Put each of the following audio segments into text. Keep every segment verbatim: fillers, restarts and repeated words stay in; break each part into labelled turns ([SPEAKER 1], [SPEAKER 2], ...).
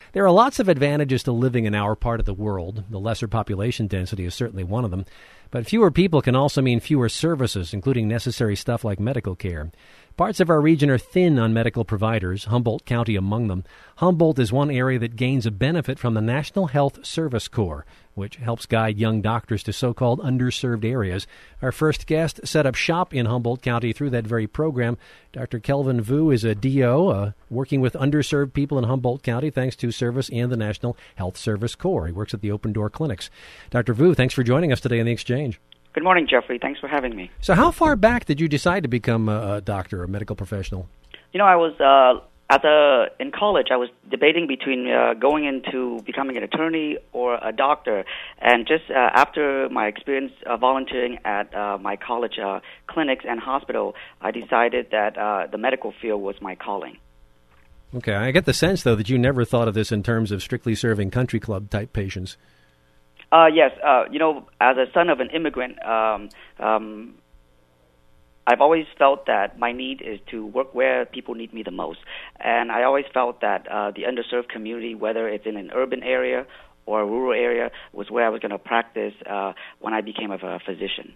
[SPEAKER 1] There are lots of advantages to living in our part of the world. The lesser population density is certainly one of them. But fewer people can also mean fewer services, including necessary stuff like medical care. Parts of our region are thin on medical providers, Humboldt County among them. Humboldt is one area that gains a benefit from the National Health Service Corps, which helps guide young doctors to so-called underserved areas. Our first guest set up shop in Humboldt County through that very program. Doctor Kelvin Vu is a D O uh, working with underserved people in Humboldt County thanks to service and the National Health Service Corps. He works at the Open Door Clinics. Doctor Vu, thanks for joining us today on The Exchange.
[SPEAKER 2] Good morning, Jeffrey. Thanks for having me.
[SPEAKER 1] So how far back did you decide to become a, a doctor, a medical professional?
[SPEAKER 2] You know, I was, uh, at the, in college, I was debating between uh, going into becoming an attorney or a doctor. And just uh, after my experience uh, volunteering at uh, my college uh, clinics and hospital, I decided that uh, the medical field was my calling.
[SPEAKER 1] Okay. I get the sense, though, that you never thought of this in terms of strictly serving country club type patients.
[SPEAKER 2] Uh, yes, uh, you know, as a son of an immigrant, um, um, I've always felt that my need is to work where people need me the most. And I always felt that uh, the underserved community, whether it's in an urban area or a rural area, was where I was going to practice uh, when I became a physician.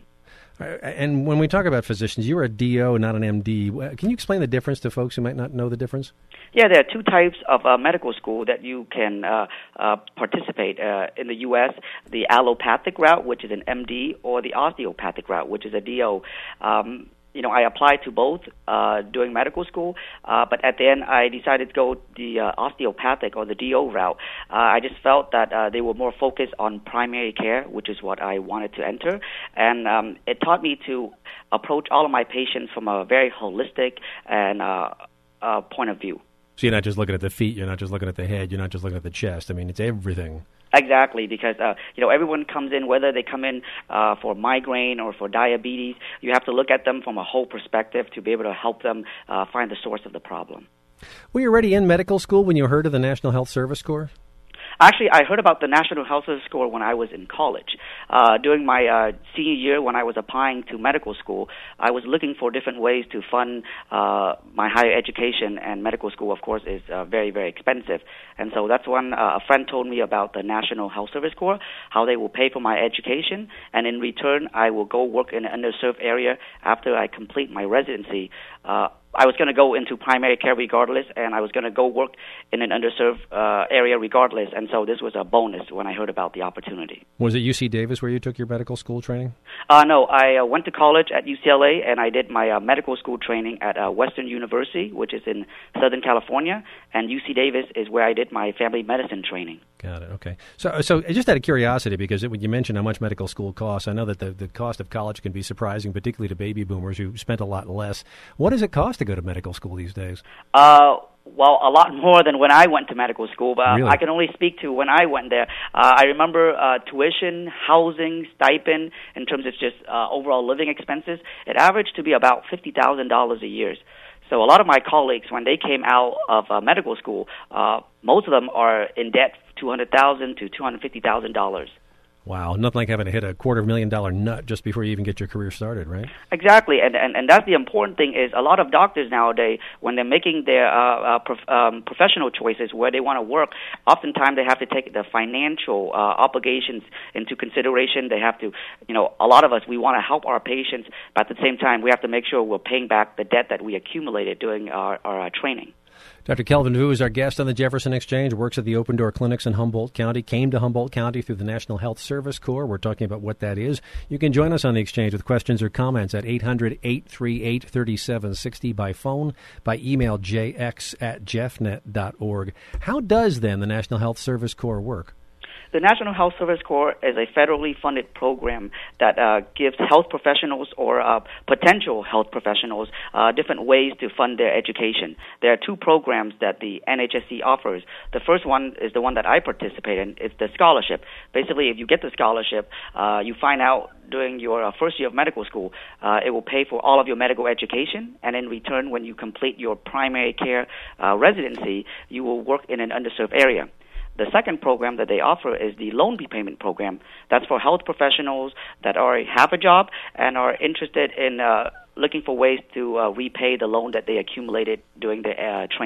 [SPEAKER 1] And when we talk about physicians, you're a D O, not an M D. Can you explain the difference to folks who might not know the difference?
[SPEAKER 2] Yeah, there are two types of uh, medical school that you can uh, uh, participate uh, in the U S, the allopathic route, which is an M D, or the osteopathic route, which is a D O. Um, you know, I applied to both uh, during medical school, uh, but at the end I decided to go the uh, osteopathic or the D O route. Uh, I just felt that uh, they were more focused on primary care, which is what I wanted to enter, and um, it taught me to approach all of my patients from a very holistic and uh, uh, point of view.
[SPEAKER 1] So you're not just looking at the feet, you're not just looking at the head, you're not just looking at the chest. I mean, it's everything.
[SPEAKER 2] Exactly, because uh, you know, everyone comes in, whether they come in uh, for migraine or for diabetes, you have to look at them from a whole perspective to be able to help them uh, find the source of the problem.
[SPEAKER 1] Were you already in medical school when you heard of the National Health Service Corps?
[SPEAKER 2] Actually, I heard about the National Health Service Corps when I was in college. Uh, during my uh, senior year, when I was applying to medical school, I was looking for different ways to fund uh, my higher education, and medical school, of course, is uh, very, very expensive. And so that's when uh, a friend told me about the National Health Service Corps, how they will pay for my education, and in return, I will go work in an underserved area after I complete my residency. Uh, I was going to go into primary care regardless, and I was going to go work in an underserved uh, area regardless, and so this was a bonus when I heard about the opportunity.
[SPEAKER 1] Was it U C Davis where you took your medical school training?
[SPEAKER 2] Uh, no, I uh, went to college at U C L A, and I did my uh, medical school training at uh, Western University, which is in Southern California, and U C Davis is where I did my family medicine training.
[SPEAKER 1] Got it, okay. So so just out of curiosity, because it, when you mentioned how much medical school costs, I know that the, the cost of college can be surprising, particularly to baby boomers who spent a lot less. What does it cost to go to medical school these days?
[SPEAKER 2] Uh, well, a lot more than when I went to medical school, but
[SPEAKER 1] really?
[SPEAKER 2] I can only speak to when I went there. Uh, I remember uh, tuition, housing, stipend, in terms of just uh, overall living expenses, it averaged to be about fifty thousand dollars a year. So a lot of my colleagues, when they came out of uh, medical school, uh, most of them are in debt two hundred thousand dollars to two hundred fifty thousand dollars.
[SPEAKER 1] Wow, nothing like having to hit a quarter of a million dollar nut just before you even get your career started, right?
[SPEAKER 2] Exactly, and, and, and that's the important thing is a lot of doctors nowadays, when they're making their uh, uh, prof- um, professional choices where they want to work, oftentimes they have to take the financial uh, obligations into consideration. They have to, you know, a lot of us, we want to help our patients, but at the same time, we have to make sure we're paying back the debt that we accumulated during our, our uh, training.
[SPEAKER 1] Doctor Kelvin Vu is our guest on the Jefferson Exchange, works at the Open Door Clinics in Humboldt County, came to Humboldt County through the National Health Service Corps. We're talking about what that is. You can join us on the Exchange with questions or comments at eight hundred, eight three eight, three seven six zero by phone, by email j x at jeffnet dot org. How does, then, the National Health Service Corps work?
[SPEAKER 2] The National Health Service Corps is a federally funded program that uh, gives health professionals or uh, potential health professionals uh, different ways to fund their education. There are two programs that the N H S C offers. The first one is the one that I participate in. It's the scholarship. Basically, if you get the scholarship, uh, you find out during your uh, first year of medical school, uh, it will pay for all of your medical education, and in return, when you complete your primary care uh, residency, you will work in an underserved area. The second program that they offer is the loan repayment program. That's for health professionals that already have a job and are interested in uh, looking for ways to uh, repay the loan that they accumulated during their uh, training.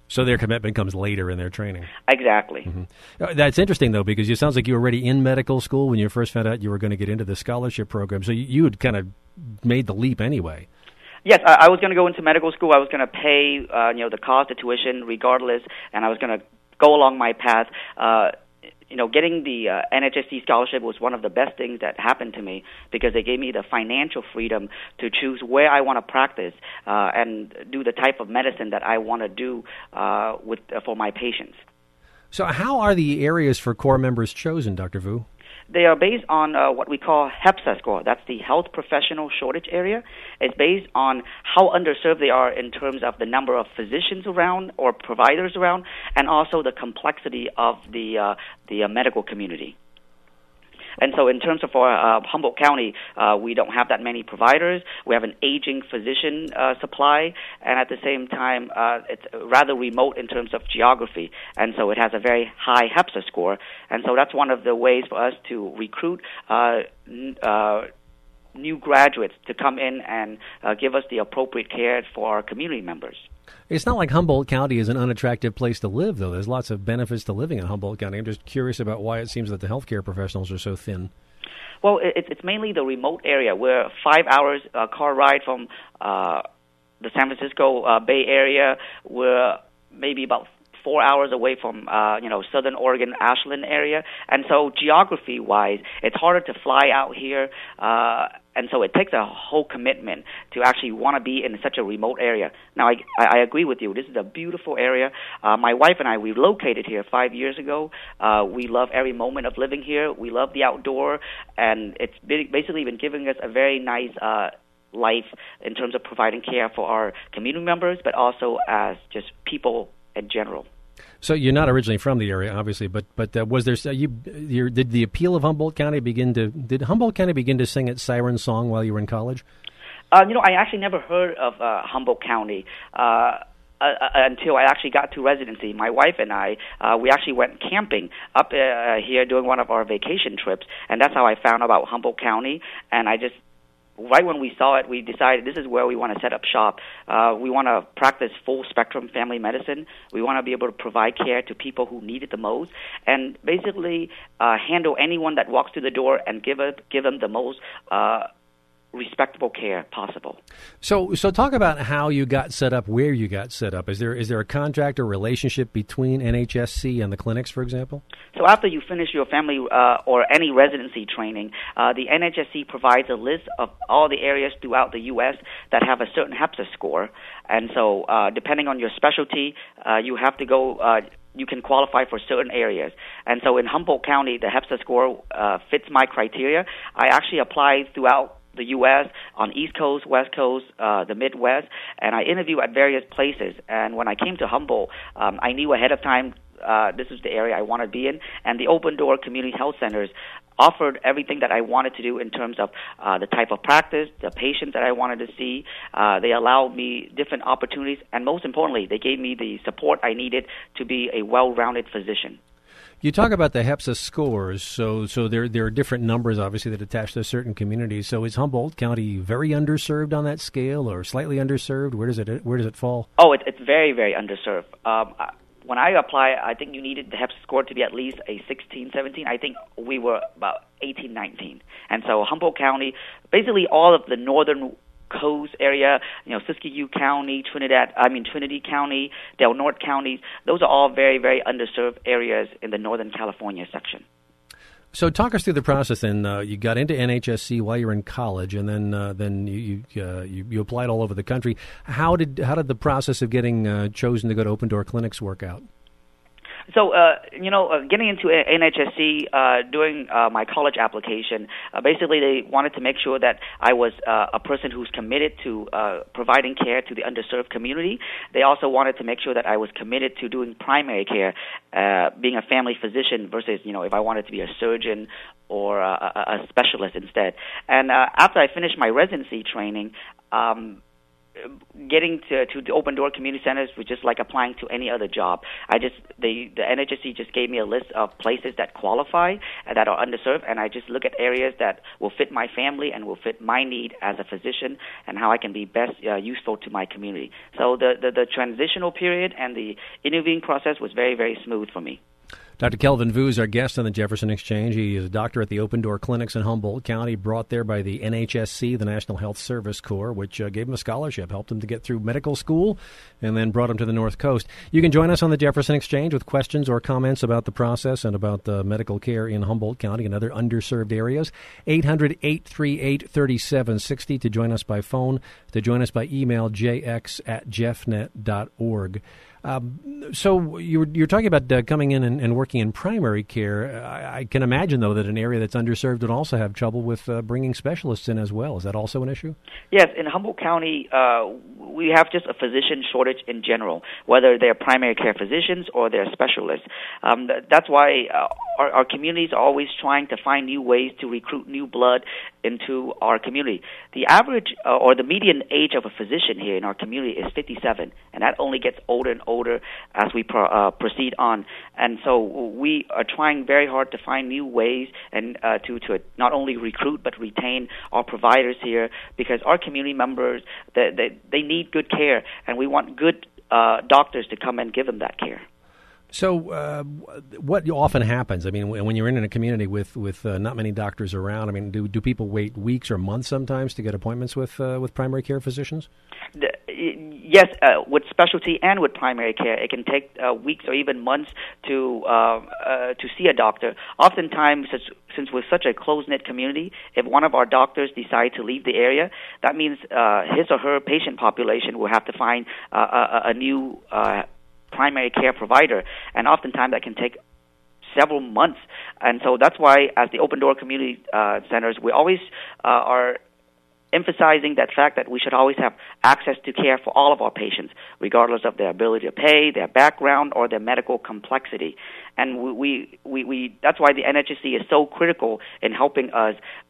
[SPEAKER 1] So their commitment comes later in their training.
[SPEAKER 2] Exactly.
[SPEAKER 1] Mm-hmm. Uh, that's interesting, though, because it sounds like you were already in medical school when you first found out you were going to get into the scholarship program. So you, you had kind of made the leap anyway.
[SPEAKER 2] Yes, I, I was going to go into medical school. I was going to pay, uh, you know, the cost of tuition regardless, and I was going to go along my path. Uh, you know, getting the uh, N H S C scholarship was one of the best things that happened to me because they gave me the financial freedom to choose where I want to practice uh, and do the type of medicine that I want to do uh, with uh, for my patients.
[SPEAKER 1] So how are the areas for corps members chosen, Doctor Vu?
[SPEAKER 2] They are based on uh, what we call HEPSA score. That's the Health Professional Shortage Area. It's based on how underserved they are in terms of the number of physicians around or providers around, and also the complexity of the uh, the uh, medical community. And so in terms of for uh, Humboldt County, uh, we don't have that many providers. We have an aging physician uh, supply, and at the same time, uh, it's rather remote in terms of geography. And so it has a very high HEPSA score. And so that's one of the ways for us to recruit uh, n- uh, new graduates to come in and uh, give us the appropriate care for our community members.
[SPEAKER 1] It's not like Humboldt County is an unattractive place to live, though. There's lots of benefits to living in Humboldt County. I'm just curious about why it seems that the healthcare professionals are so thin.
[SPEAKER 2] Well, it, it's mainly the remote area. We're five hours uh, car ride from uh, the San Francisco uh, Bay Area. We're maybe about four hours away from, uh, you know, Southern Oregon, Ashland area. And so geography-wise, it's harder to fly out here. Uh, and so it takes a whole commitment to actually want to be in such a remote area. Now, I, I agree with you. This is a beautiful area. Uh, my wife and I, we relocated here five years ago. Uh, we love every moment of living here. We love the outdoor. And it's basically been giving us a very nice uh life in terms of providing care for our community members, but also as just people in general.
[SPEAKER 1] So you're not originally from the area, obviously, but but uh, was there uh, you your, did the appeal of Humboldt County begin to did Humboldt County begin to sing its siren song while you were in college?
[SPEAKER 2] Uh, you know, I actually never heard of uh, Humboldt County uh, uh, until I actually got to residency. My wife and I, uh, we actually went camping up uh, here during one of our vacation trips, and that's how I found about Humboldt County. And I just right when we saw it, we decided this is where we want to set up shop. Uh, we want to practice full-spectrum family medicine. We want to be able to provide care to people who need it the most, and basically uh, handle anyone that walks through the door and give it, give them the most uh, respectable care possible.
[SPEAKER 1] So, so talk about how you got set up, where you got set up. Is there is there a contract or relationship between N H S C and the clinics, for example?
[SPEAKER 2] So after you finish your family uh, or any residency training, uh, the N H S C provides a list of all the areas throughout the U S that have a certain HEPSA score. And so uh, depending on your specialty, uh, you have to go uh, you can qualify for certain areas. And so in Humboldt County, the HEPSA score uh, fits my criteria. I actually applied throughout the U S on East Coast, West Coast, uh, the Midwest, and I interviewed at various places. And when I came to Humboldt, um, I knew ahead of time uh, this is the area I want to be in. And the Open Door Community Health Centers offered everything that I wanted to do in terms of uh, the type of practice, the patients that I wanted to see. Uh, they allowed me different opportunities, and most importantly, they gave me the support I needed to be a well-rounded physician.
[SPEAKER 1] You talk about the HEPSA scores, so so there there are different numbers, obviously, that attach to certain communities. So is Humboldt County very underserved on that scale, or slightly underserved? Where does it where does it fall?
[SPEAKER 2] Oh, it, it's very, very underserved. Um, when I apply, I think you needed the HEPSA score to be at least a sixteen, seventeen. I think we were about eighteen, nineteen. And so Humboldt County, basically all of the northern coast area, you know, Siskiyou County, Trinidad, I mean Trinity County, Del Norte counties, those are all very, very underserved areas in the Northern California section.
[SPEAKER 1] So talk us through the process then. Uh, you got into N H S C while you were in college, and then uh, then you you, uh, you you applied all over the country. How did how did the process of getting uh, chosen to go to Open Door Clinics work out?
[SPEAKER 2] So, uh, you know, uh, getting into N H S C, uh, doing uh, my college application, uh, basically they wanted to make sure that I was uh, a person who's committed to uh, providing care to the underserved community. They also wanted to make sure that I was committed to doing primary care, uh, being a family physician versus, you know, if I wanted to be a surgeon or a, a specialist instead. And uh, after I finished my residency training, um, getting to, to the Open Door Community Centers was just like applying to any other job. I just they, the N H S C just gave me a list of places that qualify and that are underserved, and I just look at areas that will fit my family and will fit my need as a physician and how I can be best uh, useful to my community. So the, the, the transitional period and the interviewing process was very, very smooth for me.
[SPEAKER 1] Doctor Kelvin Vu is our guest on the Jefferson Exchange. He is a doctor at the Open Door Clinics in Humboldt County, brought there by the N H S C, the National Health Service Corps, which uh, gave him a scholarship, helped him to get through medical school, and then brought him to the North Coast. You can join us on the Jefferson Exchange with questions or comments about the process and about the medical care in Humboldt County and other underserved areas. eight hundred, eight three eight, three seven six zero to join us by phone, to join us by email, j x at jeffnet dot org. Um, so you're, you're talking about uh, coming in and, and working in primary care. I, I can imagine, though, that an area that's underserved would also have trouble with uh, bringing specialists in as well. Is that also an issue?
[SPEAKER 2] Yes. In Humboldt County, uh, we have just a physician shortage in general, whether they're primary care physicians or they're specialists. Um, th- that's why uh, our, our communities are always trying to find new ways to recruit new blood into our community. The average uh, or the median age of a physician here in our community is fifty-seven, and that only gets older and older as we pro, uh, proceed on. And so we are trying very hard to find new ways and uh, to, to not only recruit but retain our providers here, because our community members, they, they, they need good care, and we want good uh, doctors to come and give them that care.
[SPEAKER 1] So uh, what often happens, I mean, when you're in a community with, with uh, not many doctors around, I mean, do do people wait weeks or months sometimes to get appointments with uh, with primary care physicians?
[SPEAKER 2] The, yes, uh, with specialty and with primary care, it can take uh, weeks or even months to uh, uh, to see a doctor. Oftentimes, since, since we're such a close-knit community, if one of our doctors decide to leave the area, that means uh, his or her patient population will have to find uh, a, a new uh primary care provider, and oftentimes that can take several months. And so that's why, as the Open Door Community uh, Centers, we always uh, are emphasizing that fact that we should always have access to care for all of our patients, regardless of their ability to pay, their background, or their medical complexity. And we, we, we, we that's why the N H S C is so critical in helping us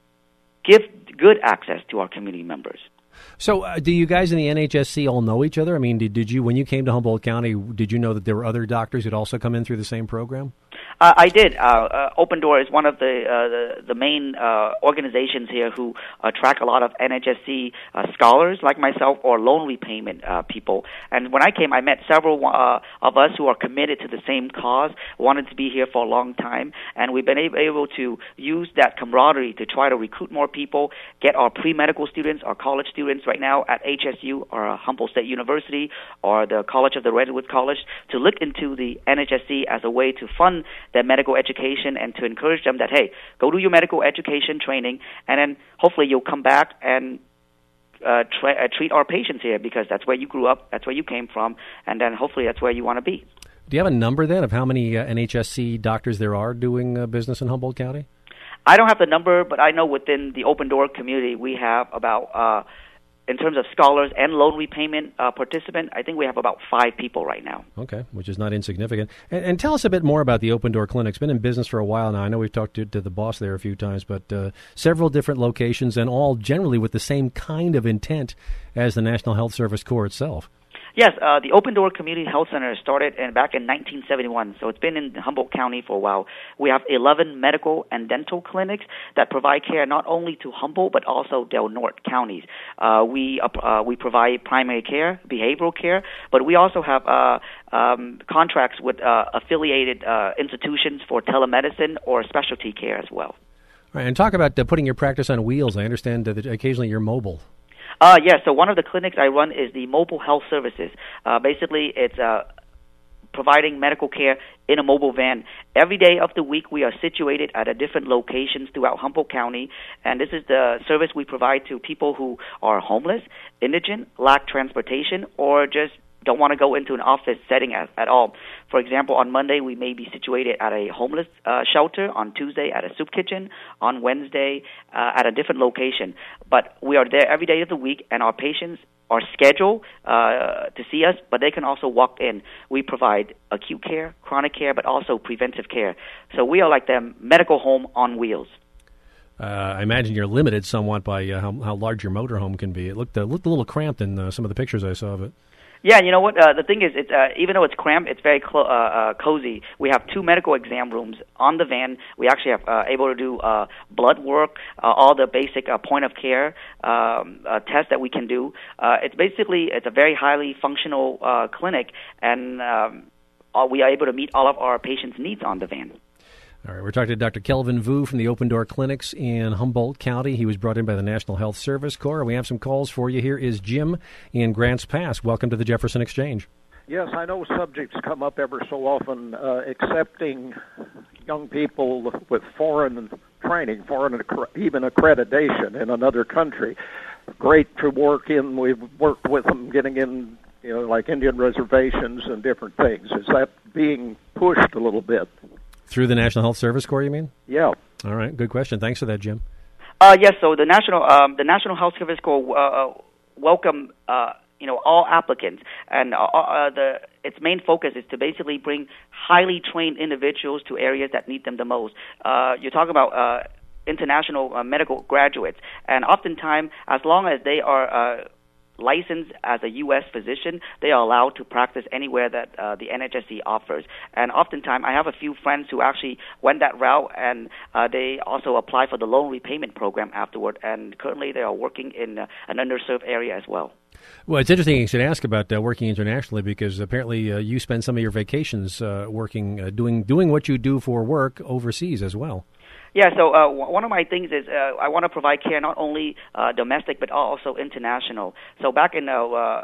[SPEAKER 2] give good access to our community members.
[SPEAKER 1] So uh, do you guys in the N H S C all know each other? I mean, did, did you, when you came to Humboldt County, did you know that there were other doctors who'd also come in through the same program?
[SPEAKER 2] Uh, I did. Uh, uh, Open Door is one of the uh, the, the main uh, organizations here who attract a lot of N H S C uh, scholars like myself or loan repayment uh, people. And when I came, I met several uh, of us who are committed to the same cause, wanted to be here for a long time, and we've been able, able to use that camaraderie to try to recruit more people, get our pre-medical students, our college students right now at H S U or Humboldt State University or the College of the Redwood College to look into the N H S C as a way to fund their medical education and to encourage them that, hey, go do your medical education training, and then hopefully you'll come back and uh, tra- uh, treat our patients here, because that's where you grew up, that's where you came from, and then hopefully that's where you want to be.
[SPEAKER 1] Do you have a number then of how many uh, N H S C doctors there are doing uh, business in Humboldt County?
[SPEAKER 2] I don't have the number, but I know within the Open Door community we have about uh, in terms of scholars and loan repayment uh, participant, I think we have about five people right now.
[SPEAKER 1] Okay, which is not insignificant. And, and tell us a bit more about the Open Door Clinic. It's been in business for a while now. I know we've talked to, to the boss there a few times, but uh, several different locations and all generally with the same kind of intent as the National Health Service Corps itself.
[SPEAKER 2] Yes, uh, the Open Door Community Health Center started in, back in nineteen seventy-one, so it's been in Humboldt County for a while. We have eleven medical and dental clinics that provide care not only to Humboldt but also Del Norte counties. Uh, we uh, we provide primary care, behavioral care, but we also have uh, um, contracts with uh, affiliated uh, institutions for telemedicine or specialty care as well.
[SPEAKER 1] All right, and talk about uh, putting your practice on wheels. I understand that occasionally you're mobile.
[SPEAKER 2] Uh, yes, so one of the clinics I run is the Mobile Health Services. Uh, basically, it's uh, providing medical care in a mobile van. Every day of the week, we are situated at a different locations throughout Humboldt County, and this is the service we provide to people who are homeless, indigent, lack transportation, or just don't want to go into an office setting at, at all. For example, on Monday, we may be situated at a homeless uh, shelter, on Tuesday at a soup kitchen, on Wednesday uh, at a different location. But we are there every day of the week, and our patients are scheduled uh, to see us, but they can also walk in. We provide acute care, chronic care, but also preventive care. So we are like the medical home on wheels.
[SPEAKER 1] Uh, I imagine you're limited somewhat by uh, how, how large your motorhome can be. It looked, uh, looked a little cramped in uh, some of the pictures I saw of it.
[SPEAKER 2] Yeah, you know what? Uh, the thing is, it's, uh, even though it's cramped, it's very clo- uh, uh, cozy. We have two medical exam rooms on the van. We actually have uh, able to do uh, blood work, uh, all the basic uh, point of care um, uh, tests that we can do. Uh, it's basically it's a very highly functional uh, clinic, and um, uh, we are able to meet all of our patients' needs on the van.
[SPEAKER 1] All right, we're talking to Doctor Kelvin Vu from the Open Door Clinics in Humboldt County. He was brought in by the National Health Service Corps. We have some calls for you. Here is Jim in Grants Pass. Welcome to the Jefferson Exchange.
[SPEAKER 3] Yes, I know subjects come up ever so often, uh, accepting young people with foreign training, foreign even accreditation in another country. Great to work in. We've worked with them getting in, you know, like Indian reservations and different things. Is that being pushed a little bit?
[SPEAKER 1] Through the National Health Service Corps, you mean?
[SPEAKER 3] Yeah.
[SPEAKER 1] All right, good question. Thanks for that, Jim.
[SPEAKER 2] Uh, yes, so the National um, the National Health Service Corps uh, welcome uh, you know all applicants, and uh, uh, the its main focus is to basically bring highly trained individuals to areas that need them the most. Uh, you're talking about uh, international uh, medical graduates, and oftentimes, as long as they are uh, licensed as a U S physician, they are allowed to practice anywhere that uh, the N H S C offers. And oftentimes, I have a few friends who actually went that route, and uh, they also apply for the loan repayment program afterward. And currently, they are working in uh, an underserved area as well.
[SPEAKER 1] Well, it's interesting you should ask about uh, working internationally, because apparently uh, you spend some of your vacations uh, working, uh, doing doing what you do for work overseas as well.
[SPEAKER 2] Yeah, so uh, w- one of my things is uh, I want to provide care not only uh, domestic but also international. So back in uh, uh,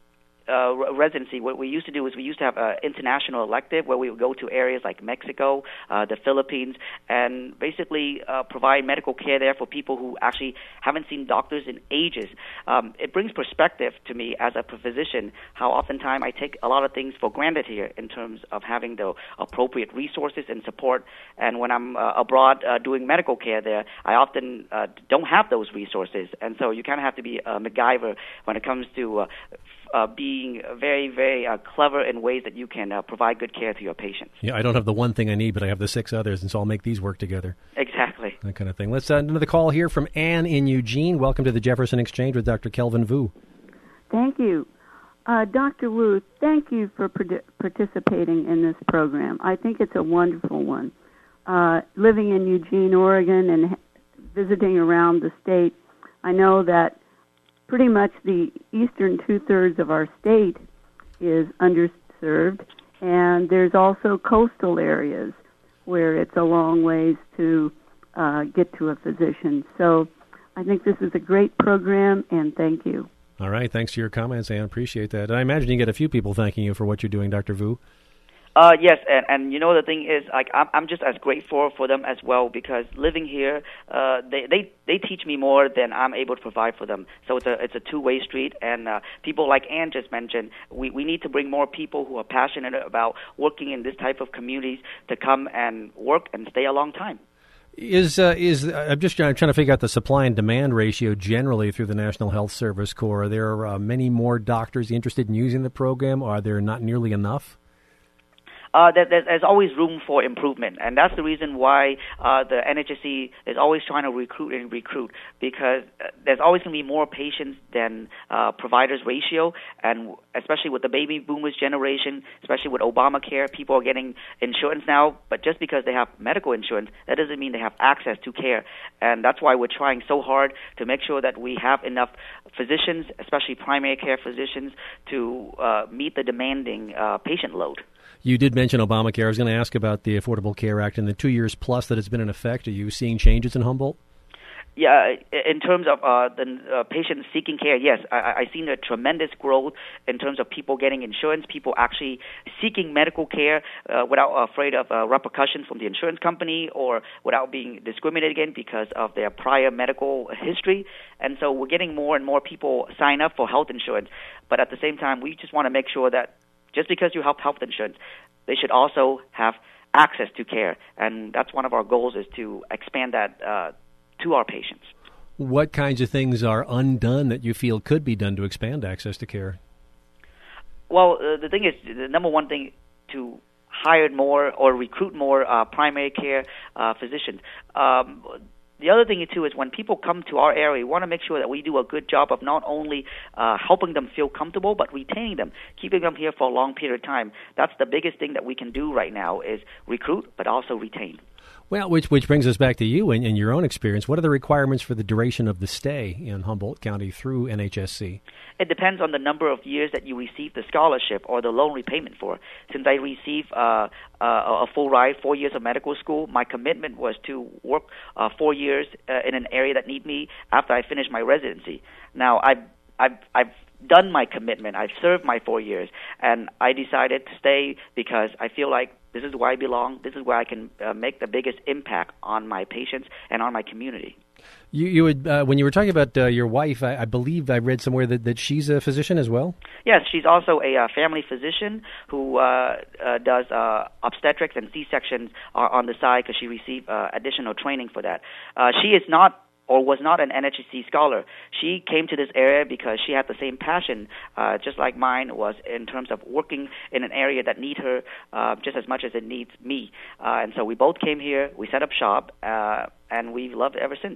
[SPEAKER 2] uh, residency, what we used to do is we used to have an international elective where we would go to areas like Mexico, uh, the Philippines, and basically uh, provide medical care there for people who actually haven't seen doctors in ages. Um, it brings perspective to me as a physician how oftentimes I take a lot of things for granted here in terms of having the appropriate resources and support. And when I'm uh, abroad uh, doing medical care there, I often uh, don't have those resources. And so you kind of have to be a MacGyver when it comes to uh, Uh, being very, very uh, clever in ways that you can uh, provide good care to your patients.
[SPEAKER 1] Yeah, I don't have the one thing I need, but I have the six others, and so I'll make these work together.
[SPEAKER 2] Exactly.
[SPEAKER 1] That kind of thing. Let's uh, another call here from Ann in Eugene. Welcome to the Jefferson Exchange with Doctor Kelvin Vu.
[SPEAKER 4] Thank you. Uh, Doctor Wu, thank you for pr- participating in this program. I think it's a wonderful one. Uh, living in Eugene, Oregon, and visiting around the state, I know that pretty much the eastern two-thirds of our state is underserved, and there's also coastal areas where it's a long ways to uh, get to a physician. So I think this is a great program, and thank you.
[SPEAKER 1] All right, thanks for your comments, Ann. Appreciate that. And I imagine you get a few people thanking you for what you're doing, Doctor Vu.
[SPEAKER 2] Uh, yes, and, and you know the thing is, like I'm, I'm just as grateful for them as well, because living here, uh, they, they they teach me more than I'm able to provide for them. So it's a it's a two-way street, and uh, people like Ann just mentioned, we, we need to bring more people who are passionate about working in this type of communities to come and work and stay a long time.
[SPEAKER 1] Is uh, is I'm just trying, trying to figure out the supply and demand ratio generally through the National Health Service Corps. Are there uh, many more doctors interested in using the program? Are there not nearly enough?
[SPEAKER 2] Uh, there, there's always room for improvement, and that's the reason why uh, the N H S C is always trying to recruit and recruit, because there's always going to be more patients than uh, providers ratio, and especially with the baby boomers generation, especially with Obamacare, people are getting insurance now, but just because they have medical insurance, that doesn't mean they have access to care, and that's why we're trying so hard to make sure that we have enough physicians, especially primary care physicians, to uh, meet the demanding uh, patient load.
[SPEAKER 1] You did mention Obamacare. I was going to ask about the Affordable Care Act and the two years plus that it's been in effect. Are you seeing changes in Humboldt?
[SPEAKER 2] Yeah, in terms of uh, the uh, patients seeking care, yes, I, I've seen a tremendous growth in terms of people getting insurance, people actually seeking medical care uh, without afraid of uh, repercussions from the insurance company or without being discriminated against because of their prior medical history. And so we're getting more and more people sign up for health insurance. But at the same time, we just want to make sure that just because you have health insurance, they should also have access to care. And that's one of our goals, is to expand that uh, to our patients.
[SPEAKER 1] What kinds of things are undone that you feel could be done to expand access to care?
[SPEAKER 2] Well, uh, the thing is, the number one thing, to hire more or recruit more uh, primary care uh, physicians. Um, The other thing, too, is when people come to our area, we want to make sure that we do a good job of not only uh, helping them feel comfortable, but retaining them, keeping them here for a long period of time. That's the biggest thing that we can do right now is recruit, but also retain.
[SPEAKER 1] Well, which which brings us back to you and, and your own experience. What are the requirements for the duration of the stay in Humboldt County through N H S C?
[SPEAKER 2] It depends on the number of years that you receive the scholarship or the loan repayment for. Since I receive uh, uh, a full ride, four years of medical school, my commitment was to work uh, four years uh, in an area that need me after I finish my residency. Now, I've, I've, I've done my commitment. I've served my four years, and I decided to stay because I feel like this is where I belong. This is where I can uh, make the biggest impact on my patients and on my community.
[SPEAKER 1] You, you would, uh, when you were talking about uh, your wife, I, I believe I read somewhere that, that she's a physician as well?
[SPEAKER 2] Yes, she's also a uh, family physician who uh, uh, does uh, obstetrics and C-sections uh, on the side because she received uh, additional training for that. Uh, she is not or was not an N H S C scholar. She came to this area because she had the same passion, uh, just like mine was, in terms of working in an area that needs her uh, just as much as it needs me. Uh, and so we both came here, we set up shop, uh, and we've loved it ever since.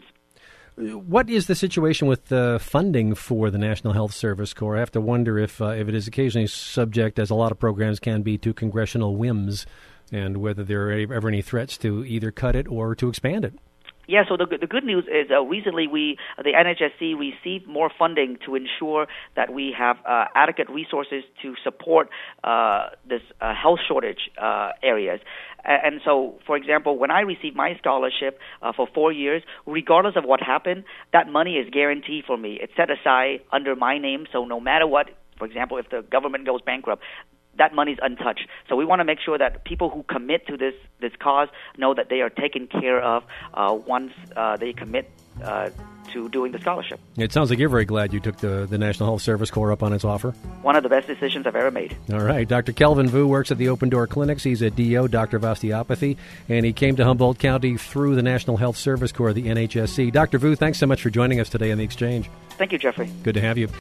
[SPEAKER 1] What is the situation with uh, funding for the National Health Service Corps? I have to wonder if uh, if it is occasionally subject, as a lot of programs can be, to congressional whims, and whether there are ever any threats to either cut it or to expand it.
[SPEAKER 2] Yeah, so the, the good news is uh, recently we, the N H S C, received more funding to ensure that we have uh, adequate resources to support uh, this uh, health shortage uh, areas. And so, for example, when I received my scholarship uh, for four years, regardless of what happened, that money is guaranteed for me. It's set aside under my name, so no matter what, for example, if the government goes bankrupt, that money's untouched. So we want to make sure that people who commit to this, this cause know that they are taken care of uh, once uh, they commit uh, to doing the scholarship.
[SPEAKER 1] It sounds like you're very glad you took the, the National Health Service Corps up on its offer.
[SPEAKER 2] One of the best decisions I've ever made.
[SPEAKER 1] All right. Doctor Kelvin Vu works at the Open Door Clinics. He's a D O, Doctor of Osteopathy, and he came to Humboldt County through the National Health Service Corps, the N H S C. Doctor Vu, thanks so much for joining us today on The Exchange.
[SPEAKER 2] Thank you, Jeffrey.
[SPEAKER 1] Good to have you.